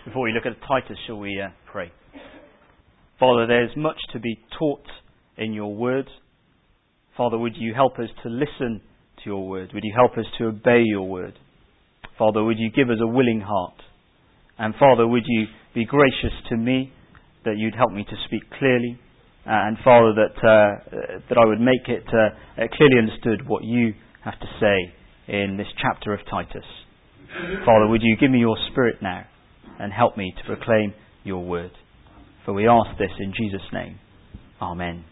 Before we look at Titus, shall we pray? Father, there's much to be taught in your word. Father, would you help us to listen to your word? Would you help us to obey your word? Father, would you give us a willing heart? And Father, would you be gracious to me, that you'd help me to speak clearly? And Father, that I would make it clearly understood what you have to say in this chapter of Titus. Father, would you give me your Spirit now and help me to proclaim your word? For we ask this in Jesus' name. Amen.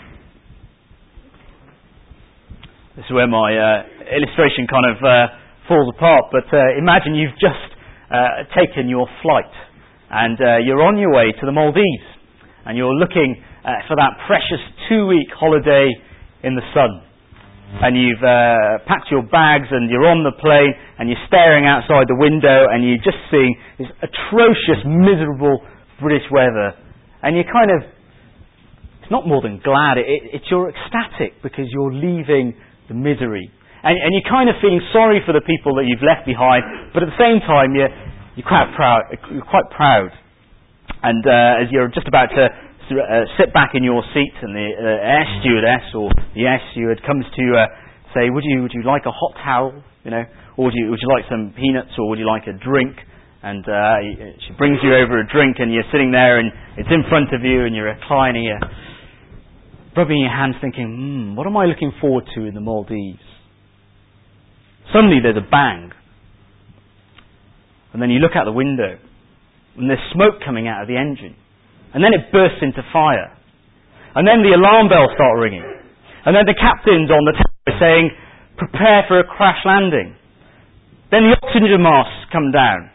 This is where my illustration kind of falls apart, but imagine you've just taken your flight and you're on your way to the Maldives and you're looking for that precious 2-week holiday in the sun. And you've packed your bags and you're on the plane and you're staring outside the window and you're just seeing this atrocious, miserable British weather. And you're kind of, it's not more than glad, you're ecstatic because you're leaving the misery. And you're kind of feeling sorry for the people that you've left behind, but at the same time you're quite proud. And as you're just about to sit back in your seat, and the air stewardess or the air steward comes to say, would you like a hot towel, or would you like some peanuts, or would you like a drink? And she brings you over a drink, and you're sitting there, and it's in front of you, and you're reclining, you're rubbing your hands, thinking, what am I looking forward to in the Maldives? Suddenly there's a bang, and then you look out the window, and there's smoke coming out of the engine. And then it bursts into fire. And then the alarm bells start ringing. And then the captain's on the tower saying, prepare for a crash landing. Then the oxygen masks come down.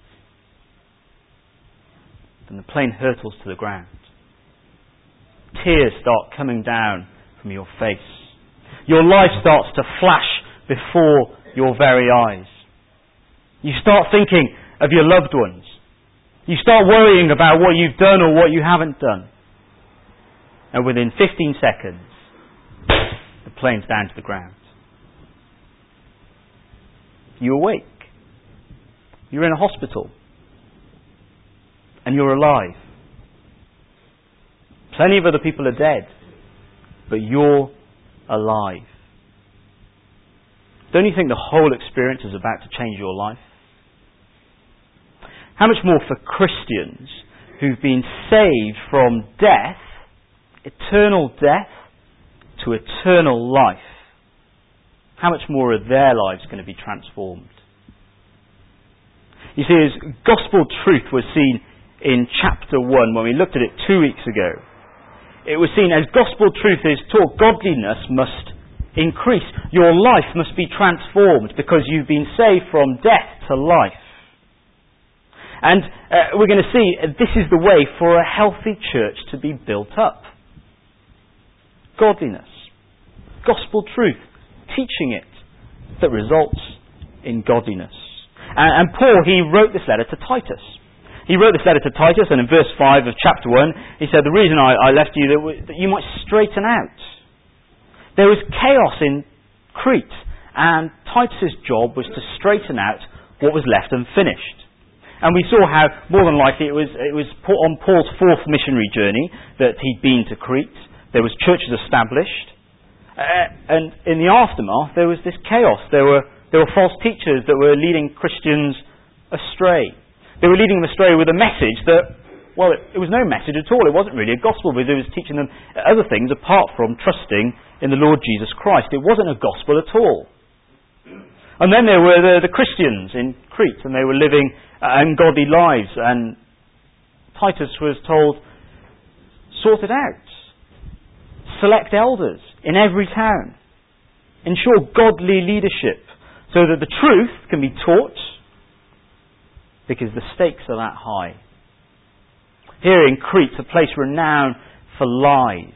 Then the plane hurtles to the ground. Tears start coming down from your face. Your life starts to flash before your very eyes. You start thinking of your loved ones. You start worrying about what you've done or what you haven't done. And within 15 seconds, the plane's down to the ground. You awake. You're in a hospital. And you're alive. Plenty of other people are dead. But you're alive. Don't you think the whole experience is about to change your life? How much more for Christians who've been saved from death, eternal death, to eternal life? How much more are their lives going to be transformed? You see, as gospel truth was seen in chapter 1, when we looked at it 2 weeks ago, it was seen as gospel truth is taught, godliness must increase. Your life must be transformed because you've been saved from death to life. And we're going to see this is the way for a healthy church to be built up. Godliness. Gospel truth. Teaching it that results in godliness. And Paul, he wrote this letter to Titus. He wrote this letter to Titus, and in verse 5 of chapter 1, he said, the reason I left you, that you might straighten out. There was chaos in Crete, and Titus' job was to straighten out what was left unfinished. And we saw how, more than likely, it was on Paul's 4th missionary journey that he'd been to Crete. There was churches established. And in the aftermath, there was this chaos. There were false teachers that were leading Christians astray. They were leading them astray with a message that, well, it was no message at all. It wasn't really a gospel, because it was teaching them other things apart from trusting in the Lord Jesus Christ. It wasn't a gospel at all. And then there were the Christians in Crete, and they were living ungodly lives, and Titus was told, sort it out. Select elders in every town. Ensure godly leadership so that the truth can be taught, because the stakes are that high. Here in Crete, a place renowned for lies,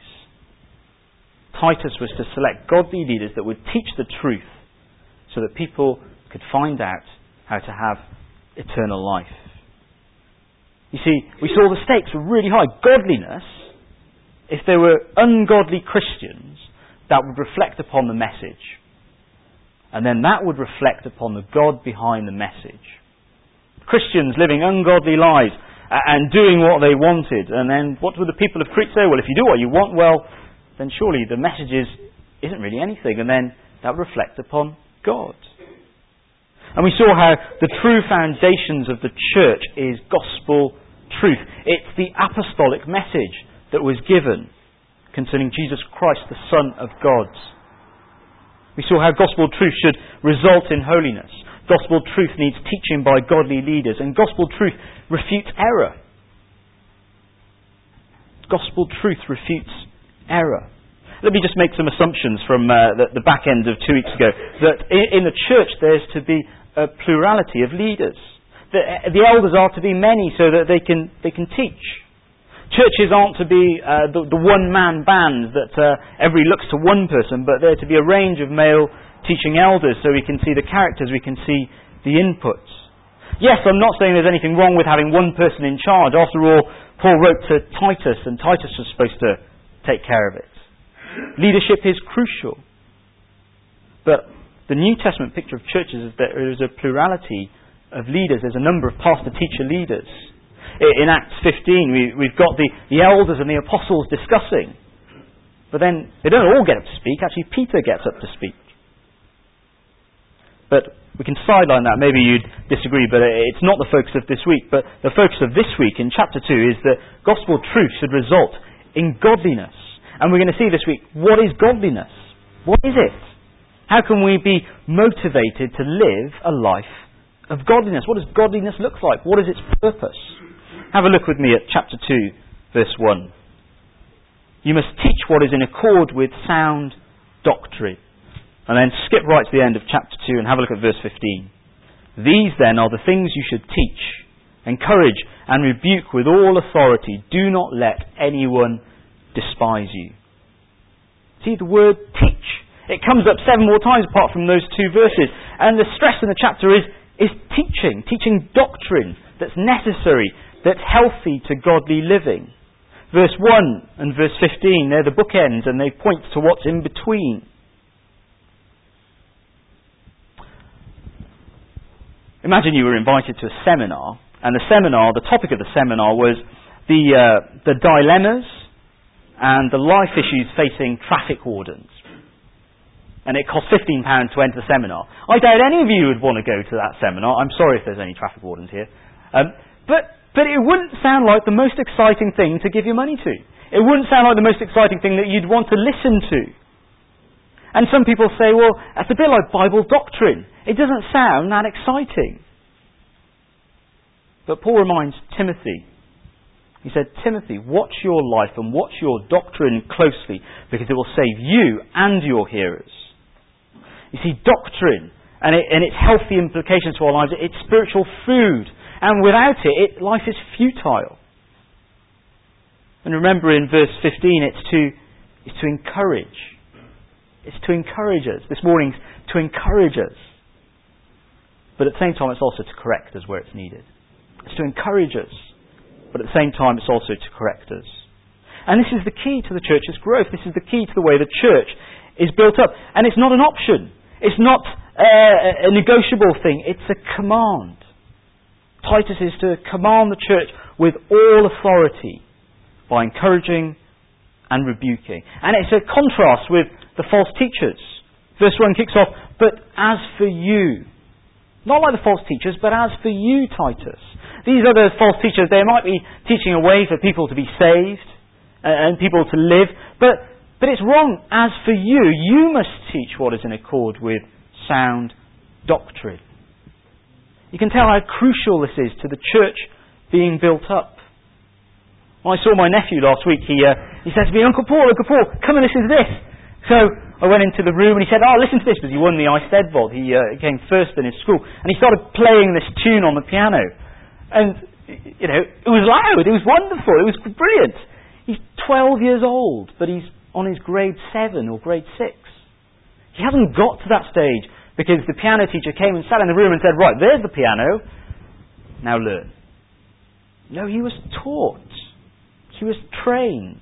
Titus was to select godly leaders that would teach the truth so that people could find out how to have eternal life. You see, we saw the stakes were really high. Godliness, if there were ungodly Christians, that would reflect upon the message. And then that would reflect upon the God behind the message. Christians living ungodly lives and doing what they wanted. And then what would the people of Crete say? Well, if you do what you want, well, then surely the message isn't really anything. And then that would reflect upon God. And we saw how the true foundations of the church is gospel truth. It's the apostolic message that was given concerning Jesus Christ, the Son of God. We saw how gospel truth should result in holiness. Gospel truth needs teaching by godly leaders, and gospel truth refutes error. Gospel truth refutes error. Let me just make some assumptions from the back end of 2 weeks ago, that in the church there's to be a plurality of leaders. The elders are to be many so that they can teach. Churches aren't to be the one-man band that everybody looks to one person, but they're to be a range of male teaching elders so we can see the characters, we can see the inputs. Yes, I'm not saying there's anything wrong with having one person in charge. After all, Paul wrote to Titus, and Titus was supposed to take care of it. Leadership is crucial. But the New Testament picture of churches is that there is a plurality of leaders. There's a number of pastor-teacher leaders. In Acts 15, we've got the elders and the apostles discussing. But then they don't all get up to speak. Actually, Peter gets up to speak. But we can sideline that. Maybe you'd disagree, but it's not the focus of this week. But the focus of this week in chapter 2 is that gospel truth should result in godliness. And we're going to see this week, what is godliness? What is it? How can we be motivated to live a life of godliness? What does godliness look like? What is its purpose? Have a look with me at chapter 2, verse 1. You must teach what is in accord with sound doctrine. And then skip right to the end of chapter 2 and have a look at verse 15. These then are the things you should teach, encourage and rebuke with all authority. Do not let anyone despise you. See the word teach. It comes up 7 more times apart from those 2 verses. And the stress in the chapter is teaching doctrine that's necessary, that's healthy to godly living. Verse 1 and verse 15, they're the bookends and they point to what's in between. Imagine you were invited to a seminar, and the topic of the seminar was the dilemmas and the life issues facing traffic wardens. And it cost £15 to enter the seminar. I doubt any of you would want to go to that seminar. I'm sorry if there's any traffic wardens here. But it wouldn't sound like the most exciting thing to give your money to. It wouldn't sound like the most exciting thing that you'd want to listen to. And some people say, well, that's a bit like Bible doctrine. It doesn't sound that exciting. But Paul reminds Timothy. He said, Timothy, watch your life and watch your doctrine closely, because it will save you and your hearers. You see, doctrine and its healthy implications to our lives, it's spiritual food. And without it, life is futile. And remember in verse 15, it's to encourage. It's to encourage us. This morning's to encourage us. But at the same time, it's also to correct us where it's needed. It's to encourage us. But at the same time, it's also to correct us. And this is the key to the church's growth. This is the key to the way the church is built up. And it's not an option. It's not a negotiable thing. It's a command. Titus is to command the church with all authority by encouraging and rebuking. And it's a contrast with the false teachers. Verse 1 kicks off, but as for you. Not like the false teachers, but as for you, Titus. These other false teachers, they might be teaching a way for people to be saved and people to live, but it's wrong. As for you, you must teach what is in accord with sound doctrine. You can tell how crucial this is to the church being built up. When I saw my nephew last week, he said to me, Uncle Paul, come and listen to this. So I went into the room and he said, listen to this, because he won the Eisteddfod. He came first in his school. And he started playing this tune on the piano. And, it was loud, it was wonderful, it was brilliant. He's 12 years old, but he's on his grade 7 or grade 6. He hasn't got to that stage because the piano teacher came and sat in the room and said, right, there's the piano, now learn. No, he was taught. He was trained.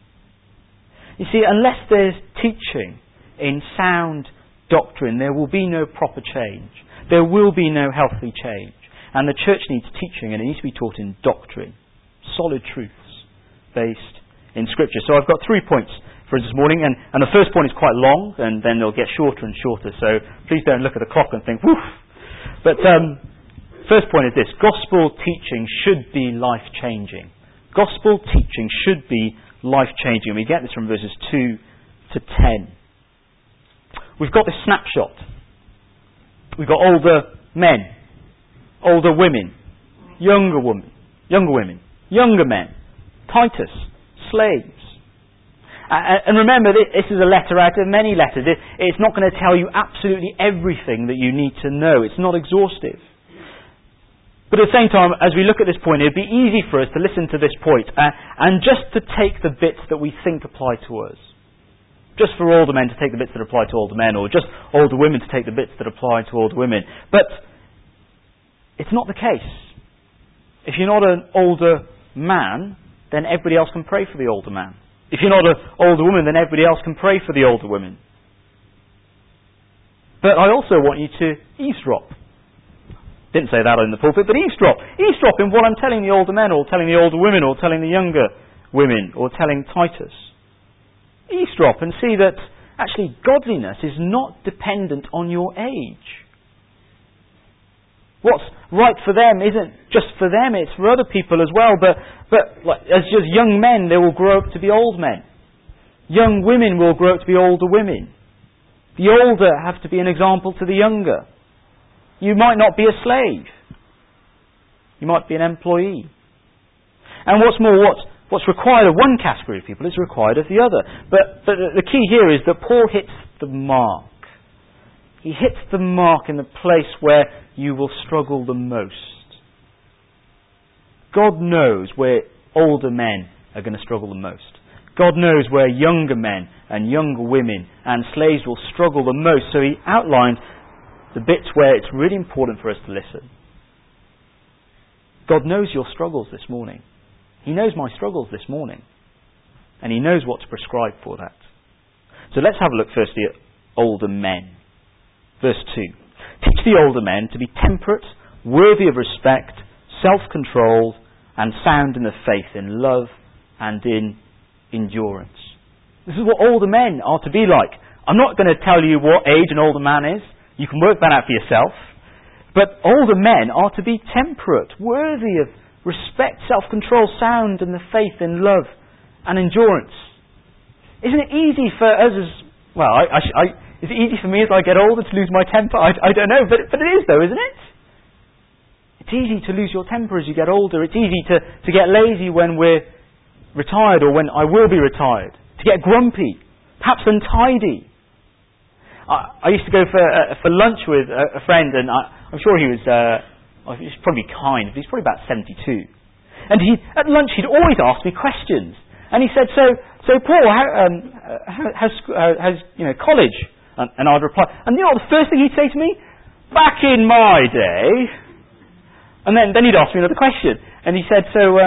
You see, unless there's teaching in sound doctrine, there will be no proper change. There will be no healthy change. And the church needs teaching, and it needs to be taught in doctrine. Solid truths based in Scripture. So I've got 3 points for us this morning, and the first point is quite long, and then they'll get shorter and shorter, so please don't look at the clock and think, woof! But first point is this: gospel teaching should be life-changing. Gospel teaching should be life-changing. We get this from verses 2 to 10. We've got this snapshot. We've got older men, older women, younger women, younger men, Titus, slaves. And remember, this is a letter out of many letters. It's not going to tell you absolutely everything that you need to know. It's not exhaustive. But at the same time, as we look at this point, it would be easy for us to listen to this point and just to take the bits that we think apply to us. Just for older men to take the bits that apply to older men, or just older women to take the bits that apply to older women. But it's not the case. If you're not an older man, then everybody else can pray for the older man. If you're not an older woman, then everybody else can pray for the older women. But I also want you to eavesdrop. Didn't say that in the pulpit, but eavesdrop. Eavesdrop in what I'm telling the older men, or telling the older women, or telling the younger women, or telling Titus. Eavesdrop and see that actually godliness is not dependent on your age. What's right for them isn't just for them, it's for other people as well. But as just young men, they will grow up to be old men. Young women will grow up to be older women. The older have to be an example to the younger. You might not be a slave. You might be an employee. And what's more, what's required of one category of people is required of the other. But the key here is that Paul hits the mark. He hits the mark in the place where you will struggle the most. God knows where older men are going to struggle the most. God knows where younger men and younger women and slaves will struggle the most. So he outlines the bits where it's really important for us to listen. God knows your struggles this morning. He knows my struggles this morning. And he knows what to prescribe for that. So let's have a look firstly at older men. Verse 2. Teach the older men to be temperate, worthy of respect, self-controlled, and sound in the faith, in love and in endurance. This is what older men are to be like. I'm not going to tell you what age an older man is. You can work that out for yourself. But older men are to be temperate, worthy of respect, self-control, sound in the faith, in love and endurance. Isn't it easy for us as... Well, is it easy for me as I get older to lose my temper? I don't know, but it is though, isn't it? It's easy to lose your temper as you get older. It's easy to get lazy when we're retired, or when I will be retired. To get grumpy, perhaps untidy. I used to go for lunch with a friend, and I'm sure he was probably kind, but he's probably about 72. And at lunch he'd always ask me questions. And he said, "So Paul, how's college?" And I'd reply, and the first thing he'd say to me, "Back in my day." And then he'd ask me another question, and he said, "So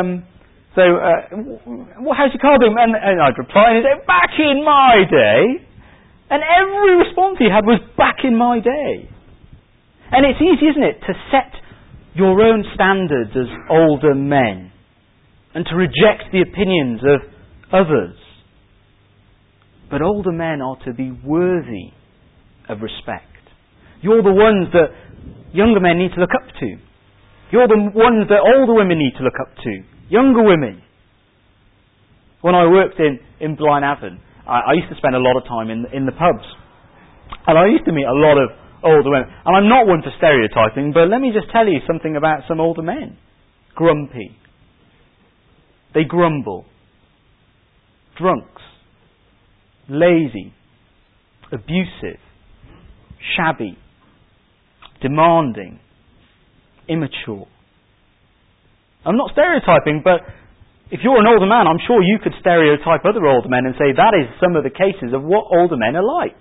how's your car doing?" And I'd reply, and he'd say, "Back in my day." And every response he had was "back in my day." And it's easy, isn't it, to set your own standards as older men and to reject the opinions of others. But older men are to be worthy of respect. You're the ones that younger men need to look up to. You're the ones that older women need to look up to. Younger women. When I worked in Blaenavon, I used to spend a lot of time in the pubs. And I used to meet a lot of older women. And I'm not one for stereotyping, but let me just tell you something about some older men. Grumpy. They grumble. Drunks. Lazy. Abusive. Shabby. Demanding. Immature. I'm not stereotyping, but if you're an older man, I'm sure you could stereotype other older men and say that is some of the cases of what older men are like.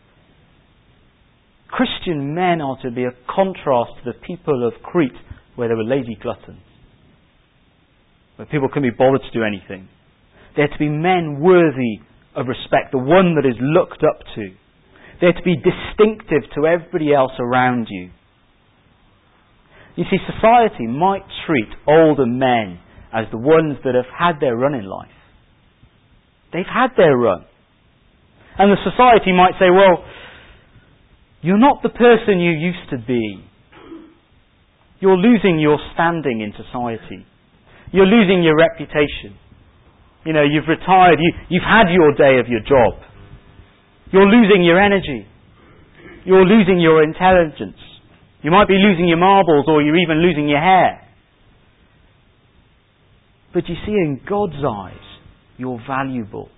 Christian men are to be a contrast to the people of Crete, where they were lazy gluttons, where people couldn't be bothered to do anything. They're to be men worthy of respect, the one that is looked up to. They're to be distinctive to everybody else around you. You see, society might treat older men as the ones that have had their run in life. They've had their run. And the society might say, well, you're not the person you used to be. You're losing your standing in society. You're losing your reputation. You know, you've retired. You've had your day of your job. You're losing your energy. You're losing your intelligence. You might be losing your marbles, or you're even losing your hair. But you see, in God's eyes, you're valuable.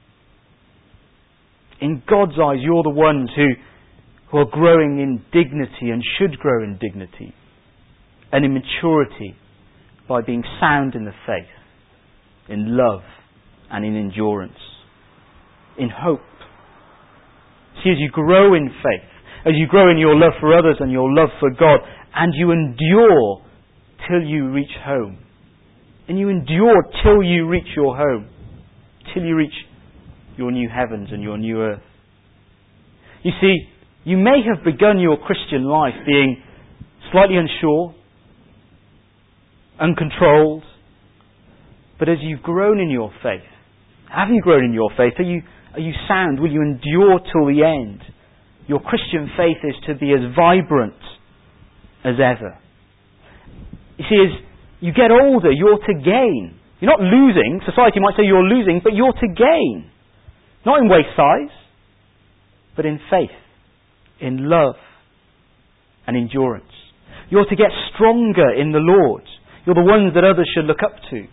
In God's eyes, you're the ones who are growing in dignity and should grow in dignity and in maturity by being sound in the faith, in love and in endurance, in hope. See, as you grow in faith, as you grow in your love for others and your love for God, and you endure till you reach home, and you endure till you reach your home, till you reach your new heavens and your new earth. You see, you may have begun your Christian life being slightly unsure, uncontrolled, but as you've grown in your faith, have you grown in your faith? Are you sound? Will you endure till the end? Your Christian faith is to be as vibrant as ever. You see, as you get older, you're to gain. You're not losing. Society might say you're losing, but you're to gain. Not in waist size, but in faith, in love, and endurance. You're to get stronger in the Lord. You're the ones that others should look up to.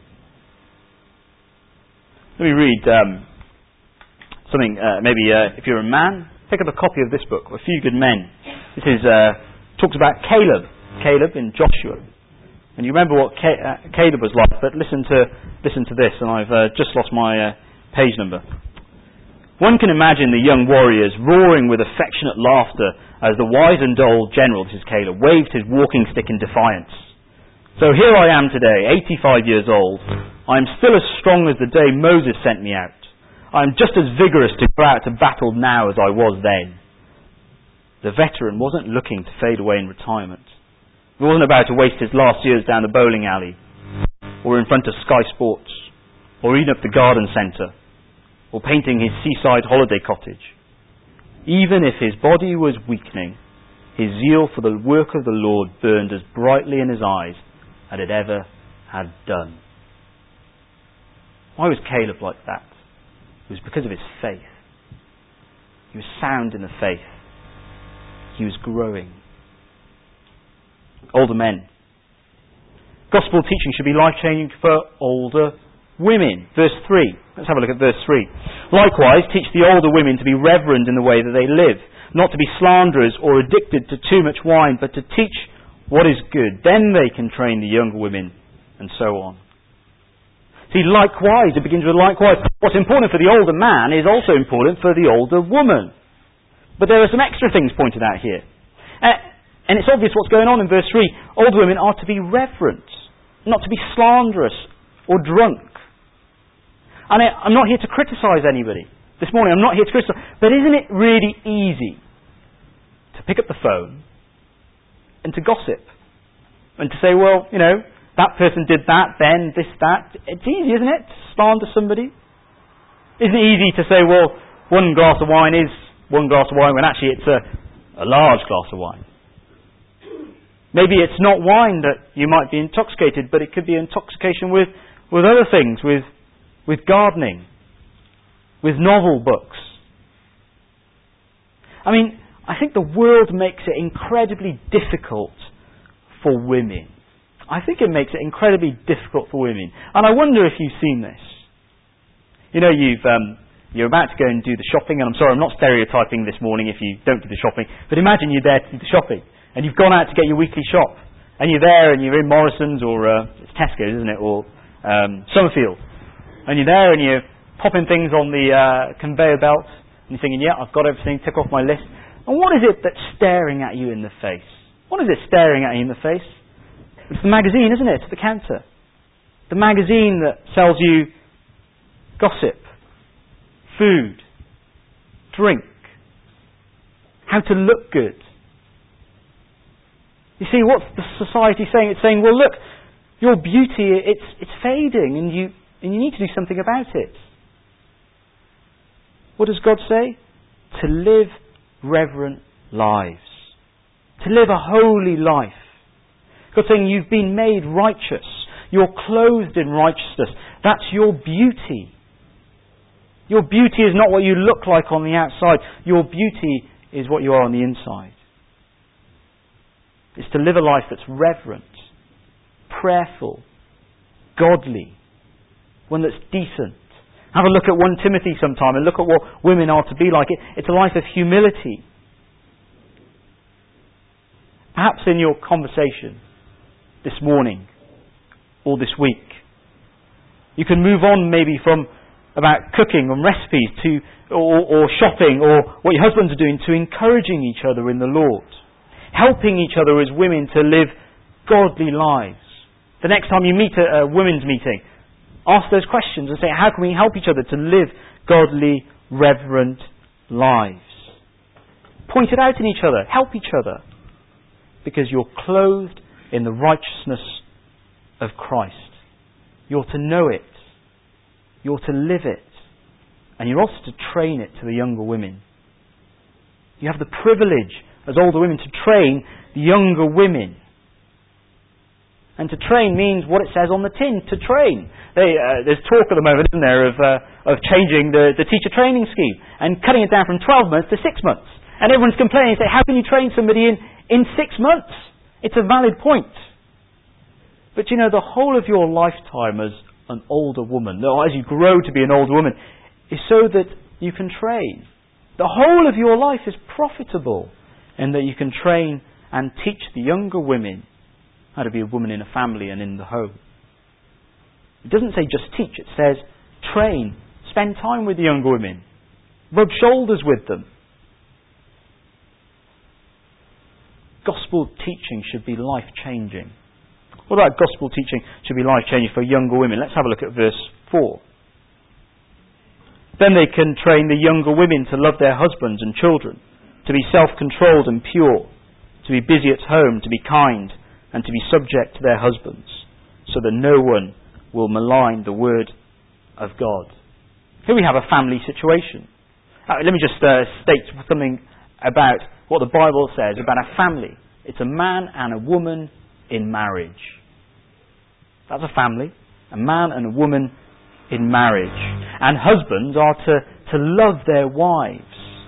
Let me read something. Maybe if you're a man, pick up a copy of this book, A Few Good Men. This is talks about Caleb in Joshua. And you remember what Caleb was like, but listen to this, and I've just lost my page number. One can imagine the young warriors roaring with affectionate laughter as the wizened old general, this is Caleb, waved his walking stick in defiance. So here I am today, 85 years old. I am still as strong as the day Moses sent me out. I am just as vigorous to go out to battle now as I was then. The veteran wasn't looking to fade away in retirement. He wasn't about to waste his last years down the bowling alley, or in front of Sky Sports, or even up the garden centre, or painting his seaside holiday cottage. Even if his body was weakening, his zeal for the work of the Lord burned as brightly in his eyes as it ever had done. Why was Caleb like that? It was because of his faith. He was sound in the faith. He was growing. Older men. Gospel teaching should be life-changing for older women. Verse 3. Let's have a look at verse 3. Likewise, teach the older women to be reverent in the way that they live, not to be slanderers or addicted to too much wine, but to teach what is good. Then they can train the younger women, and so on. See, likewise, it begins with likewise. What's important for the older man is also important for the older woman. But there are some extra things pointed out here. And it's obvious what's going on in verse 3. Older women are to be reverent, not to be slanderous or drunk. And I'm not here to criticise anybody. This morning I'm not here to criticise. But isn't it really easy to pick up the phone and to gossip? And to say, well, you know, that person did that, then this, that. It's easy, isn't it, to slander somebody? Isn't it easy to say, well, one glass of wine is one glass of wine when actually it's a large glass of wine? Maybe it's not wine that you might be intoxicated, but it could be intoxication with other things, with gardening, with novel books. I mean, I think the world makes it incredibly difficult for women. I think it makes it incredibly difficult for women. And I wonder if you've seen this. You know, you're about to go and do the shopping, and I'm sorry, I'm not stereotyping this morning if you don't do the shopping, but imagine you're there to do the shopping, and you've gone out to get your weekly shop, and you're there, and you're in Morrison's, or it's Tesco's, isn't it, or Summerfield, and you're there, and you're popping things on the conveyor belt, and you're thinking, yeah, I've got everything, tick off my list. And what is it that's staring at you in the face? What is it staring at you in the face? It's the magazine, isn't it? It's the counter. The magazine that sells you gossip, food, drink, how to look good. You see, what's the society saying? It's saying, well, look, your beauty, it's fading, and you need to do something about it. What does God say? To live reverent lives. To live a holy life. God's saying you've been made righteous. You're clothed in righteousness. That's your beauty. Your beauty is not what you look like on the outside. Your beauty is what you are on the inside. It's to live a life that's reverent, prayerful, godly, one that's decent. Have a look at 1 Timothy sometime and look at what women are to be like. It's a life of humility. Perhaps in your conversation this morning or this week, you can move on maybe from about cooking and recipes to or shopping or what your husbands are doing to encouraging each other in the Lord. Helping each other as women to live godly lives. The next time you meet at a women's meeting, ask those questions and say, how can we help each other to live godly, reverent lives? Point it out in each other. Help each other. Because you're clothed in the righteousness of Christ. You're to know it. You're to live it. And you're also to train it to the younger women. You have the privilege as older women to train the younger women. And to train means what it says on the tin, to train. There's talk at the moment, isn't there, of changing the teacher training scheme and cutting it down from 12 months to 6 months. And everyone's complaining, say, how can you train somebody in 6 months? It's a valid point. But you know, the whole of your lifetime as an older woman, as you grow to be an older woman, is so that you can train. The whole of your life is profitable in that you can train and teach the younger women how to be a woman in a family and in the home. It doesn't say just teach, it says train, spend time with the younger women, rub shoulders with them. Gospel teaching should be life-changing. What about gospel teaching should be life-changing for younger women? Let's have a look at verse 4. Then they can train the younger women to love their husbands and children, to be self-controlled and pure, to be busy at home, to be kind, and to be subject to their husbands, so that no one will malign the word of God. Here we have a family situation. Let me just state something about what the Bible says about a family. It's a man and a woman in marriage. That's a family. A man and a woman in marriage. And husbands are to love their wives.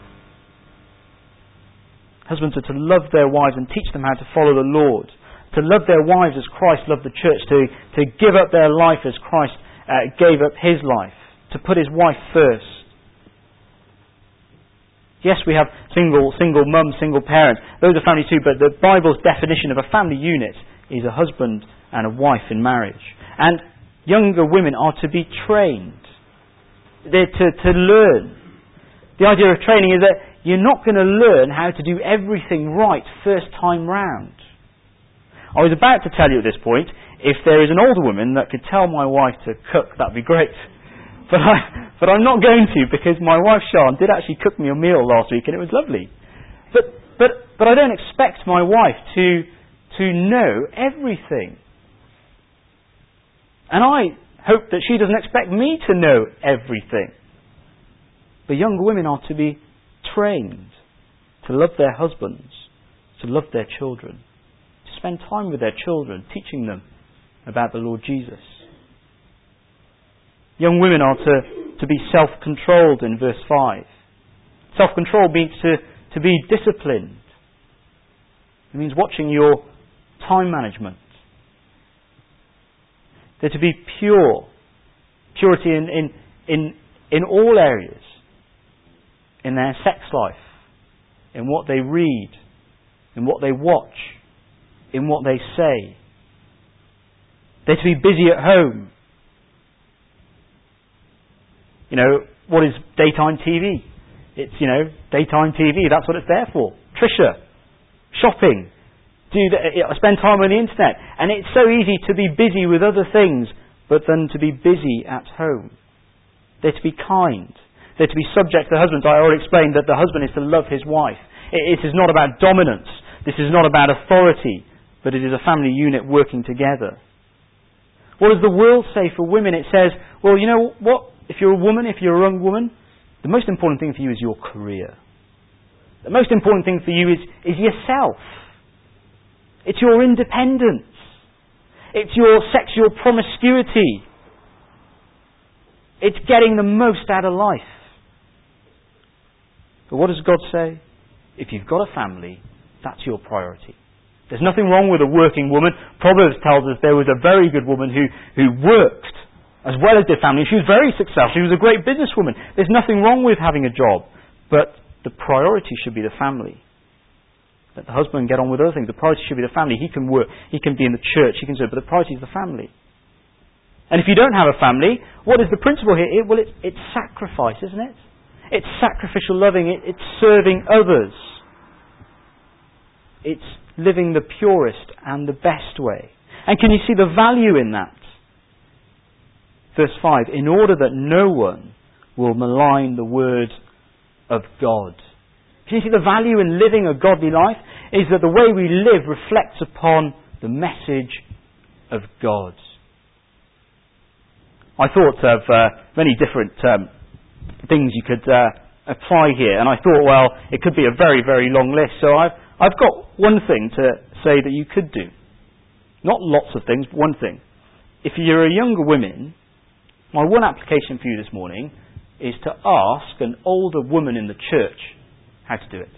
Husbands are to love their wives and teach them how to follow the Lord. To love their wives as Christ loved the church. To give up their life as Christ gave up his life. To put his wife first. Yes, we have single mums, single parents. Those are families too, but the Bible's definition of a family unit is a husband and a wife in marriage. And younger women are to be trained. They're to learn. The idea of training is that you're not going to learn how to do everything right first time round. I was about to tell you at this point, if there is an older woman that could tell my wife to cook, that'd be great. But I'm not going to, because my wife Sian did actually cook me a meal last week and it was lovely. But I don't expect my wife to know everything. And I hope that she doesn't expect me to know everything. But younger women are to be trained to love their husbands, to love their children, to spend time with their children, teaching them about the Lord Jesus. Young women are to be self-controlled in verse 5. Self-control means to be disciplined. It means watching your time management. They're to be pure. Purity in all areas. In their sex life. In what they read. In what they watch. In what they say. They're to be busy at home. You know, what is daytime TV? It's, daytime TV, that's what it's there for. Trisha, shopping, spend time on the internet. And it's so easy to be busy with other things, but then to be busy at home. They're to be kind. They're to be subject to husbands. I already explained that the husband is to love his wife. It is not about dominance. This is not about authority. but it is a family unit working together. What does the world say for women? It says, well, you know what? If you're a woman, if you're a young woman, the most important thing for you is your career. The most important thing for you is yourself. It's your independence. It's your sexual promiscuity. It's getting the most out of life. But what does God say? If you've got a family, that's your priority. There's nothing wrong with a working woman. Proverbs tells us there was a very good woman who worked as well as did family. She was very successful. She was a great businesswoman. There's nothing wrong with having a job. But the priority should be the family. Let the husband get on with other things. The priority should be the family. He can work. He can be in the church. He can serve. But the priority is the family. And if you don't have a family, what is the principle here? It's sacrifice, isn't it? It's sacrificial loving. It's serving others. It's living the purest and the best way. And can you see the value in that? Verse 5, in order that no one will malign the word of God. Can you see the value in living a godly life? Is that the way we live reflects upon the message of God. I thought of many different things you could apply here, and I thought, well, it could be a very, very long list. So I've got one thing to say that you could do. Not lots of things, but one thing. If you're a younger woman, my one application for you this morning is to ask an older woman in the church how to do it.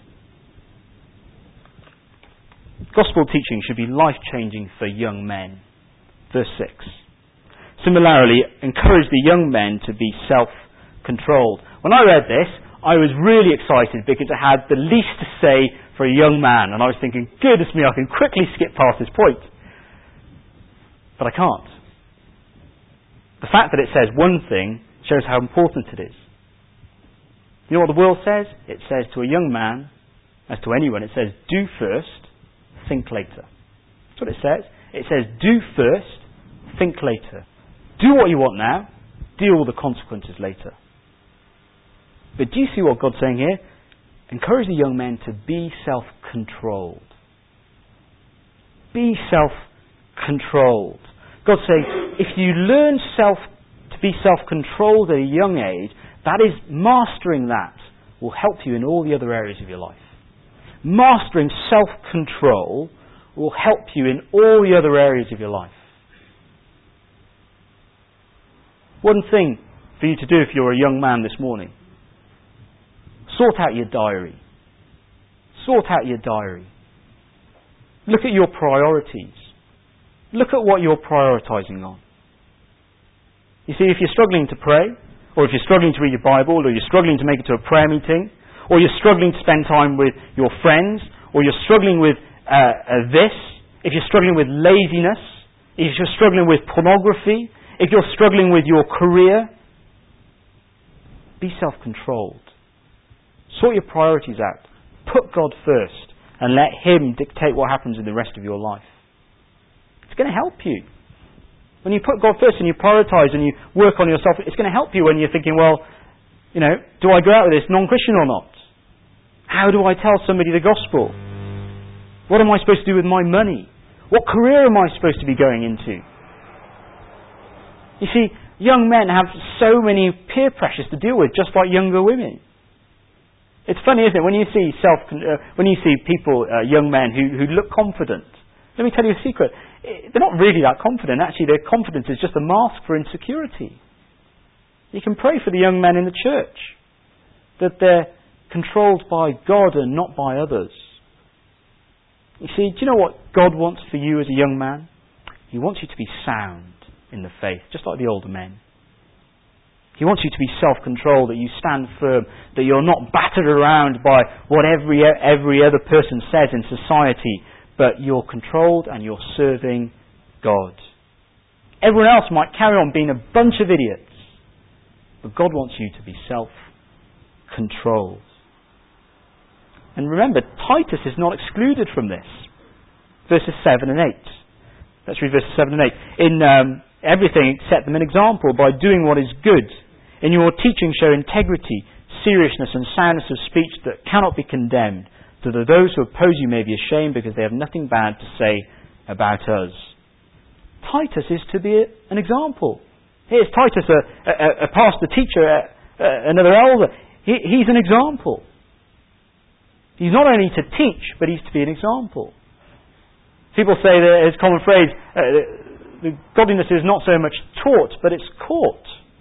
Gospel teaching should be life-changing for young men. Verse 6. Similarly, encourage the young men to be self-controlled. When I read this, I was really excited because it had the least to say for a young man. And I was thinking, goodness me, I can quickly skip past this point. But I can't. The fact that it says one thing shows how important it is. You know what the world says? It says to a young man, as to anyone, it says, do first, think later. That's what it says. It says, do first, think later. Do what you want now, deal with the consequences later. But do you see what God's saying here? Encourage the young men to be self-controlled. Be self-controlled. God's saying, if you learn to be self-controlled at a young age, that is, mastering that will help you in all the other areas of your life. Mastering self-control will help you in all the other areas of your life. One thing for you to do if you're a young man this morning, sort out your diary. Sort out your diary. Look at your priorities. Look at what you're prioritising on. You see, if you're struggling to pray, or if you're struggling to read your Bible, or you're struggling to make it to a prayer meeting, or you're struggling to spend time with your friends, or you're struggling with this, if you're struggling with laziness, if you're struggling with pornography, if you're struggling with your career, be self-controlled. Sort your priorities out. Put God first and let Him dictate what happens in the rest of your life. It's going to help you. When you put God first and you prioritise and you work on yourself, it's going to help you when you're thinking, well, you know, do I go out with this non-Christian or not? How do I tell somebody the gospel? What am I supposed to do with my money? What career am I supposed to be going into? You see, young men have so many peer pressures to deal with, just like younger women. It's funny, isn't it, when you see people, young men who look confident. Let me tell you a secret. They're not really that confident. Actually, their confidence is just a mask for insecurity. You can pray for the young men in the church that they're controlled by God and not by others. You see, do you know what God wants for you as a young man? He wants you to be sound in the faith, just like the older men. He wants you to be self-controlled, that you stand firm, that you're not battered around by what every other person says in society, but you're controlled and you're serving God. Everyone else might carry on being a bunch of idiots, but God wants you to be self-controlled. And remember, Titus is not excluded from this. Verses 7 and 8. Let's read verses 7 and 8. In everything, set them an example by doing what is good. In your teaching, show integrity, seriousness, and soundness of speech that cannot be condemned, so that those who oppose you may be ashamed because they have nothing bad to say about us. Titus is to be an example. Here's Titus, a pastor, teacher, another elder. He's an example. He's not only to teach, but he's to be an example. People say that his common phrase, the godliness is not so much taught, but it's caught.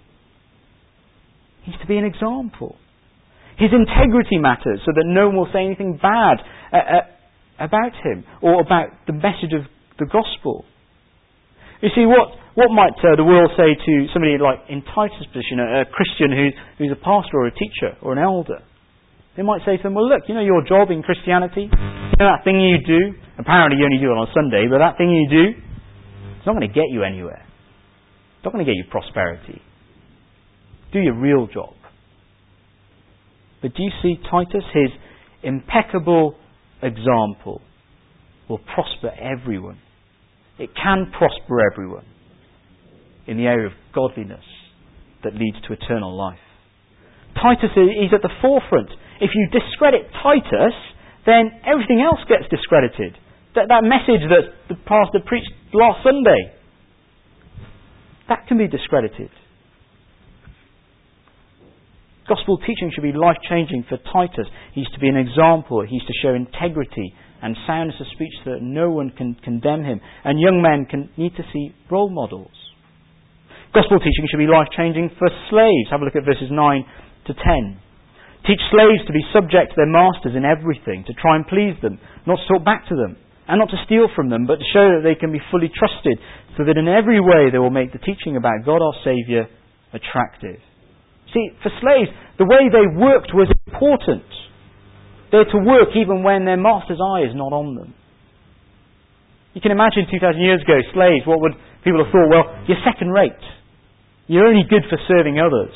He's to be an example. His integrity matters, so that no one will say anything bad about him or about the message of the gospel. You see, what might the world say to somebody like in Titus' position, a Christian who's a pastor or a teacher or an elder? They might say to them, well, look, your job in Christianity, that thing you do, apparently you only do it on a Sunday, but that thing you do, it's not going to get you anywhere. It's not going to get you prosperity. Do your real job. But do you see Titus? His impeccable example will prosper everyone. It can prosper everyone in the area of godliness that leads to eternal life. Titus is at the forefront. If you discredit Titus, then everything else gets discredited. That message that the pastor preached last Sunday, that can be discredited. Gospel teaching should be life-changing for Titus. He's to be an example. He's to show integrity and soundness of speech so that no one can condemn him. And young men need to see role models. Gospel teaching should be life-changing for slaves. Have a look at verses 9 to 10. Teach slaves to be subject to their masters in everything, to try and please them, not to talk back to them, and not to steal from them, but to show that they can be fully trusted, so that in every way they will make the teaching about God our Saviour attractive. See, for slaves, the way they worked was important. They're to work even when their master's eye is not on them. You can imagine 2,000 years ago, slaves, what would people have thought? Well, you're second rate. You're only good for serving others.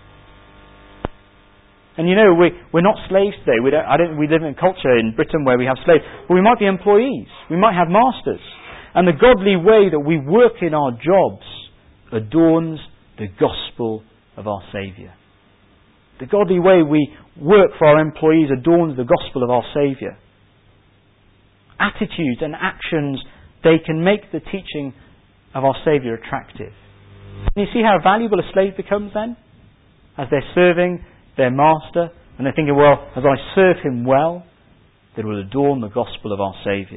And we're not slaves today. We live in a culture in Britain where we have slaves. But we might be employees. We might have masters. And the godly way that we work in our jobs adorns the gospel of our Saviour. The godly way we work for our employees adorns the gospel of our Saviour. Attitudes and actions, they can make the teaching of our Saviour attractive. And you see how valuable a slave becomes then? As they're serving their master, and they're thinking, well, as I serve him well, that will adorn the gospel of our Saviour.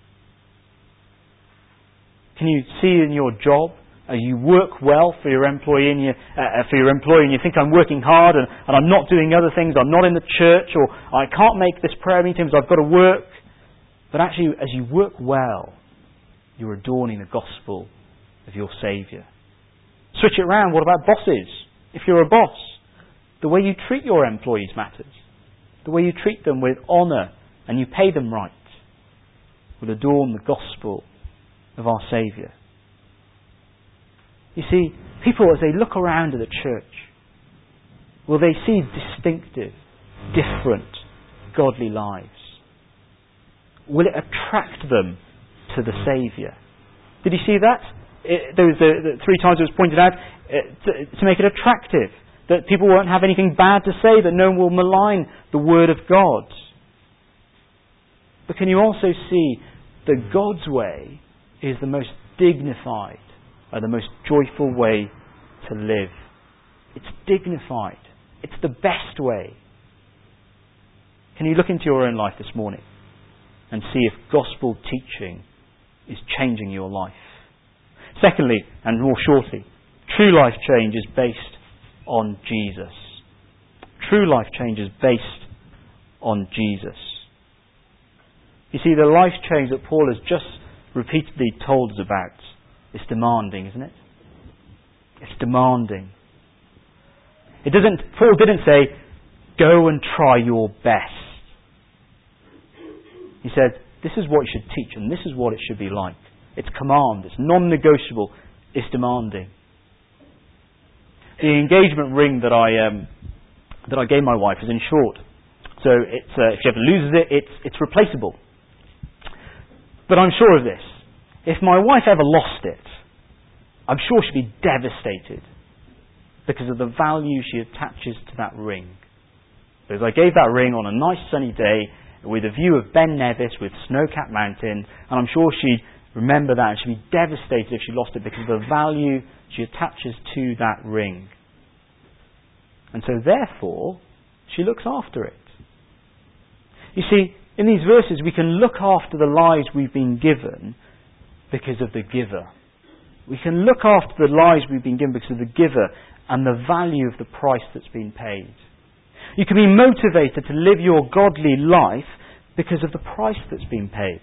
Can you see in your job, as you work well for your employee, and you think, I'm working hard and I'm not doing other things, I'm not in the church, or I can't make this prayer meeting because I've got to work. But actually, as you work well, you're adorning the gospel of your Saviour. Switch it around. What about bosses? If you're a boss, the way you treat your employees matters. The way you treat them with honour and you pay them right will adorn the gospel of our Saviour. You see, people as they look around at the church, will they see distinctive, different, godly lives? Will it attract them to the Saviour? Did you see that? There was the 3 times it was pointed out to make it attractive. That people won't have anything bad to say, that no one will malign the Word of God. But can you also see that God's way is the most dignified and the most joyful way to live? It's dignified. It's the best way. Can you look into your own life this morning and see if gospel teaching is changing your life? Secondly, and more shortly, true life change is based on Jesus. True life change is based on Jesus. You see, the life change that Paul has just repeatedly told us about is demanding, isn't it? It's demanding. Paul didn't say, go and try your best. He said, this is what you should teach and this is what it should be like. It's command, it's non-negotiable, it's demanding. The engagement ring that I gave my wife is insured. So if she ever loses it, it's replaceable. But I'm sure of this. If my wife ever lost it, I'm sure she'd be devastated because of the value she attaches to that ring. Because I gave that ring on a nice sunny day with a view of Ben Nevis with snow-capped mountains, and I'm sure she'd remember that, and she'll be devastated if she lost it because of the value she attaches to that ring. And so therefore, she looks after it. You see, in these verses we can look after the lives we've been given because of the giver. We can look after the lives we've been given because of the giver and the value of the price that's been paid. You can be motivated to live your godly life because of the price that's been paid.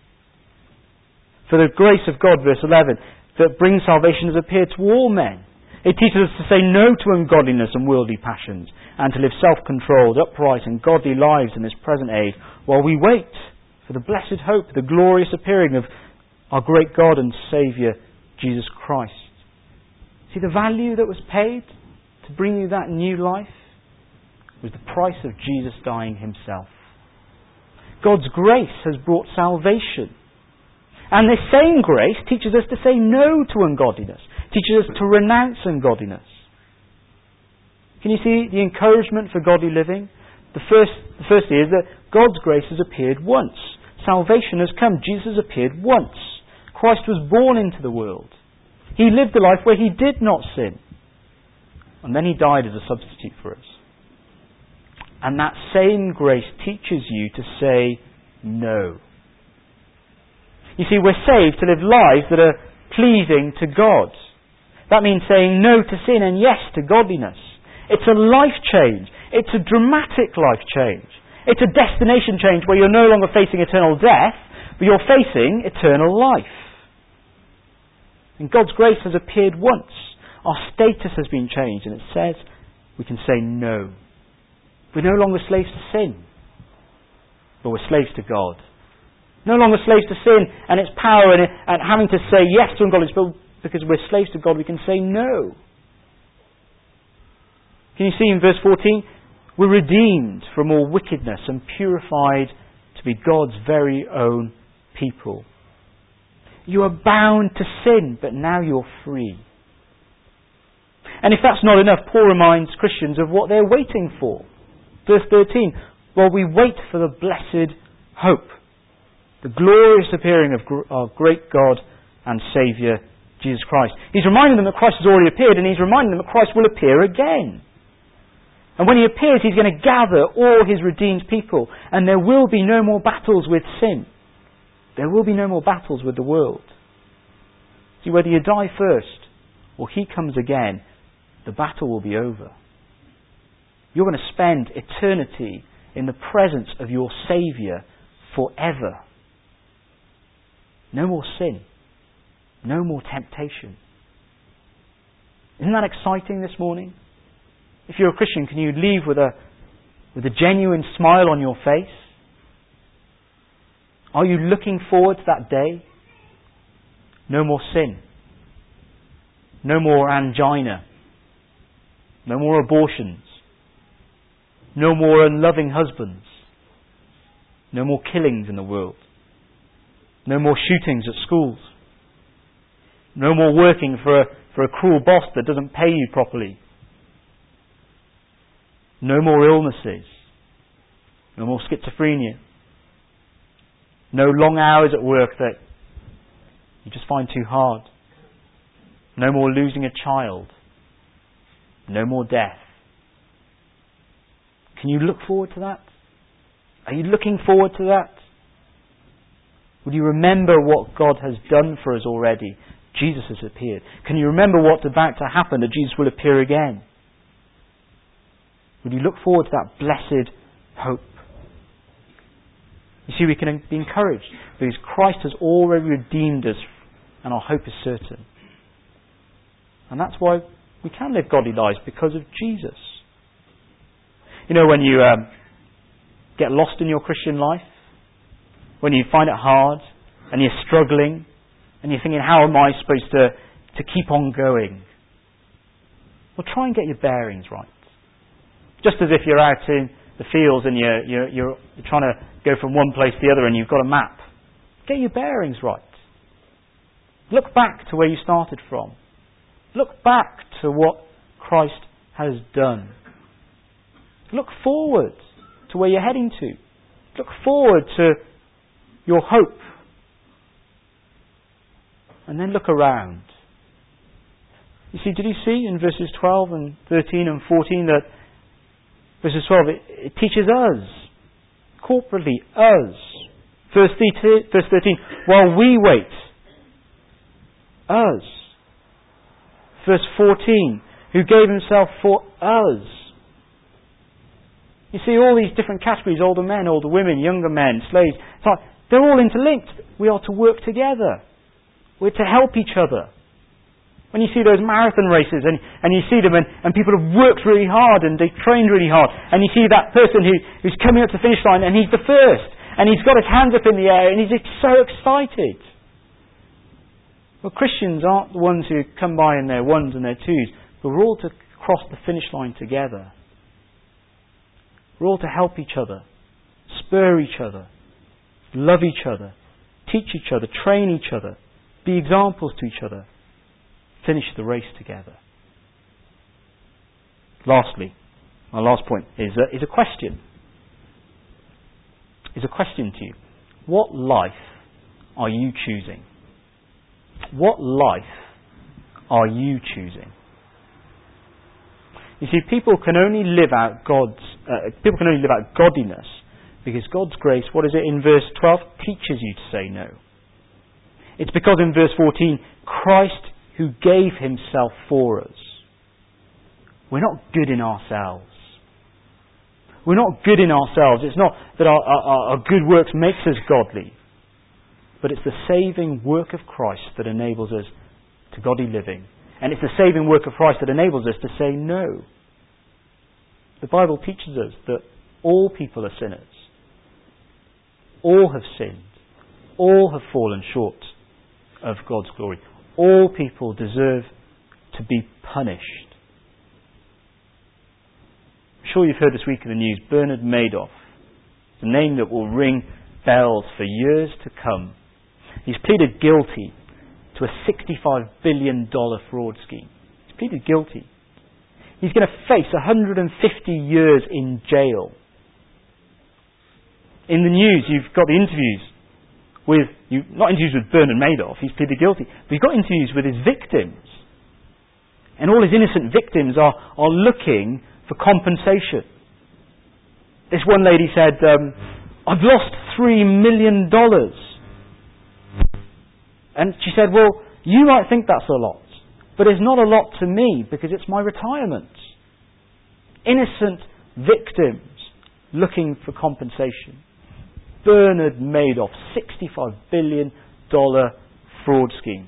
For the grace of God, verse 11, that brings salvation has appeared to all men. It teaches us to say no to ungodliness and worldly passions, and to live self-controlled, upright and godly lives in this present age, while we wait for the blessed hope, the glorious appearing of our great God and Saviour, Jesus Christ. See, the value that was paid to bring you that new life was the price of Jesus dying himself. God's grace has brought salvation. And this same grace teaches us to say no to ungodliness, teaches us to renounce ungodliness. Can you see the encouragement for godly living? The first is that God's grace has appeared once. Salvation has come. Jesus has appeared once. Christ was born into the world. He lived a life where he did not sin. And then he died as a substitute for us. And that same grace teaches you to say no. You see, we're saved to live lives that are pleasing to God. That means saying no to sin and yes to godliness. It's a life change. It's a dramatic life change. It's a destination change where you're no longer facing eternal death, but you're facing eternal life. And God's grace has appeared once. Our status has been changed, and it says we can say no. We're no longer slaves to sin, but we're slaves to God. No longer slaves to sin and its power and having to say yes to ungodliness, but because we're slaves to God, we can say no. Can you see in verse 14? We're redeemed from all wickedness and purified to be God's very own people. You are bound to sin, but now you're free. And if that's not enough, Paul reminds Christians of what they're waiting for. Verse 13, while we wait for the blessed hope, the glorious appearing of our great God and Saviour, Jesus Christ. He's reminding them that Christ has already appeared, and he's reminding them that Christ will appear again. And when he appears, he's going to gather all his redeemed people, and there will be no more battles with sin. There will be no more battles with the world. See, whether you die first or he comes again, the battle will be over. You're going to spend eternity in the presence of your Saviour forever. No more sin. No more temptation. Isn't that exciting this morning? If you're a Christian, can you leave with a genuine smile on your face? Are you looking forward to that day? No more sin. No more angina. No more abortions. No more unloving husbands. No more killings in the world. No more shootings at schools. No more working for a cruel boss that doesn't pay you properly. No more illnesses. No more schizophrenia. No long hours at work that you just find too hard. No more losing a child. No more death. Can you look forward to that? Are you looking forward to that? Will you remember what God has done for us already? Jesus has appeared. Can you remember what's about to happen, that Jesus will appear again? Will you look forward to that blessed hope? You see, we can be encouraged because Christ has already redeemed us and our hope is certain. And that's why we can live godly lives, because of Jesus. You know, when you get lost in your Christian life, when you find it hard and you're struggling and you're thinking, how am I supposed to keep on going? Well, try and get your bearings right. Just as if you're out in the fields and you're trying to go from one place to the other and you've got a map. Get your bearings right. Look back to where you started from. Look back to what Christ has done. Look forward to where you're heading to. Look forward to your hope. and then look around. You see, did you see in verses 12 and 13 and 14 that verses 12, it teaches us, corporately, us. Verse 13, while we wait, us. Verse 14, who gave himself for us. You see, all these different categories, older men, older women, younger men, slaves, they're all interlinked. We are to work together. We're to help each other. When you see those marathon races and you see them and people have worked really hard and they've trained really hard, and you see that person who's coming up to the finish line and he's the first and he's got his hands up in the air and he's so excited. Well, Christians aren't the ones who come by in their ones and their twos, but we're all to cross the finish line together. We're all to help each other, spur each other, love each other, teach each other, train each other, be examples to each other, finish the race together. Lastly, my last point is a question. Is a question to you. What life are you choosing? What life are you choosing? You see, people can only live out godliness because God's grace, what is it in verse 12, teaches you to say no. It's because in verse 14, Christ who gave himself for us. We're not good in ourselves. We're not good in ourselves. It's not that our good works makes us godly, but it's the saving work of Christ that enables us to godly living. And it's the saving work of Christ that enables us to say no. The Bible teaches us that all people are sinners. All have sinned. All have fallen short of God's glory. All people deserve to be punished. I'm sure you've heard this week in the news, Bernard Madoff. It's a name that will ring bells for years to come. He's pleaded guilty to a $65 billion fraud scheme. He's pleaded guilty. He's going to face 150 years in jail. In the news, you've got the interviews not interviews with Bernard Madoff, he's pleaded guilty, but you've got interviews with his victims. And all his innocent victims are looking for compensation. This one lady said, I've lost $3 million. And she said, well, you might think that's a lot, but it's not a lot to me because it's my retirement. Innocent victims looking for compensation. Bernard Madoff, $65 billion fraud scheme.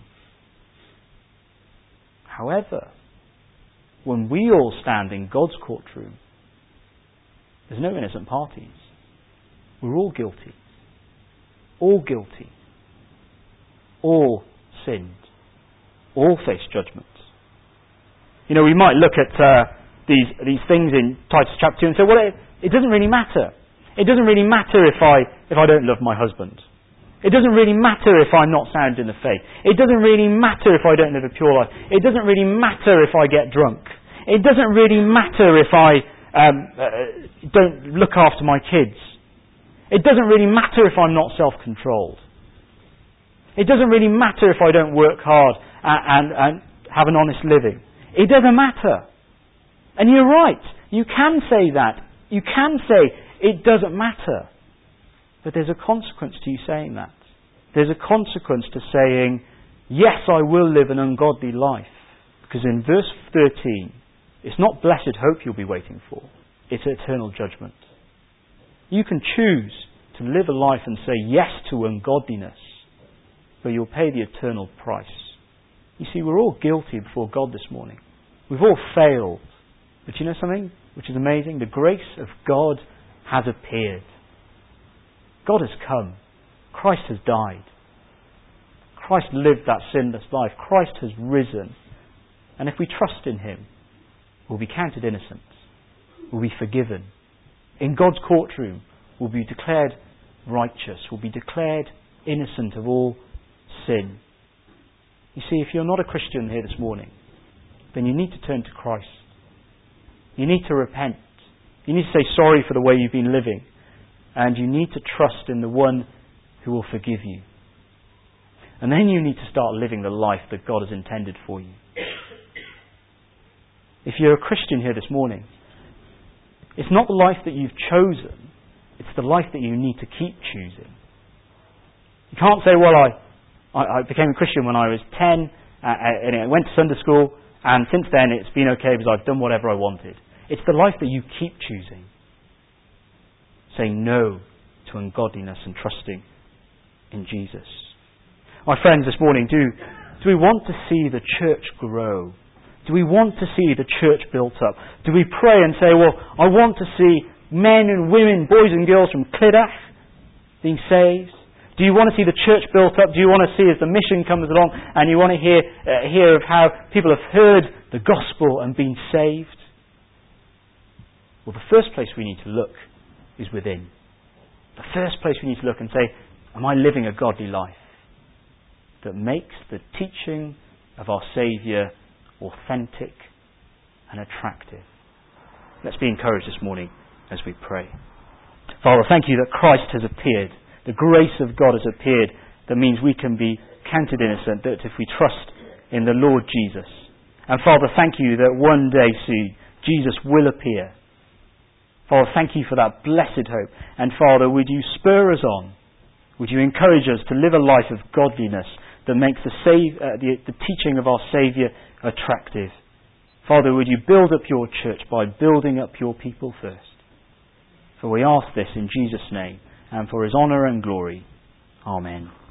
However, when we all stand in God's courtroom, there's no innocent parties. We're all guilty. All guilty. All sinned. All face judgment. You know, we might look at these things in Titus chapter 2 and say, well, it doesn't really matter. It doesn't really matter if I don't love my husband. It doesn't really matter if I'm not sound in the faith. It doesn't really matter if I don't live a pure life. It doesn't really matter if I get drunk. It doesn't really matter if I don't look after my kids. It doesn't really matter if I'm not self-controlled. It doesn't really matter if I don't work hard and have an honest living. It doesn't matter. And you're right. You can say that. You can say it doesn't matter. But there's a consequence to you saying that. There's a consequence to saying, yes, I will live an ungodly life. Because in verse 13, it's not blessed hope you'll be waiting for. It's eternal judgment. You can choose to live a life and say yes to ungodliness, but you'll pay the eternal price. You see, we're all guilty before God this morning. We've all failed. But you know something which is amazing? The grace of God has appeared. God has come. Christ has died. Christ lived that sinless life. Christ has risen. And if we trust in Him, we'll be counted innocent. We'll be forgiven. In God's courtroom, we'll be declared righteous. We'll be declared innocent of all sin. You see, if you're not a Christian here this morning, then you need to turn to Christ. You need to repent. You need to say sorry for the way you've been living. And you need to trust in the one who will forgive you. And then you need to start living the life that God has intended for you. If you're a Christian here this morning, it's not the life that you've chosen, it's the life that you need to keep choosing. You can't say, well, I became a Christian when I was 10, and I went to Sunday school, and since then it's been okay because I've done whatever I wanted. It's the life that you keep choosing. Saying no to ungodliness and trusting in Jesus. My friends, this morning, do we want to see the church grow? Do we want to see the church built up? Do we pray and say, well, I want to see men and women, boys and girls from Clydach being saved? Do you want to see the church built up? Do you want to see as the mission comes along and you want to hear of how people have heard the gospel and been saved? Well, the first place we need to look is within. The first place we need to look and say, am I living a godly life that makes the teaching of our Saviour authentic and attractive? Let's be encouraged this morning as we pray. Father, thank you that Christ has appeared. The grace of God has appeared. That means we can be counted innocent, that if we trust in the Lord Jesus. And Father, thank you that one day soon Jesus will appear. Father, thank you for that blessed hope. And Father, would you spur us on? Would you encourage us to live a life of godliness that makes the teaching of our Saviour attractive? Father, would you build up your church by building up your people first? For we ask this in Jesus' name, and for his honour and glory. Amen.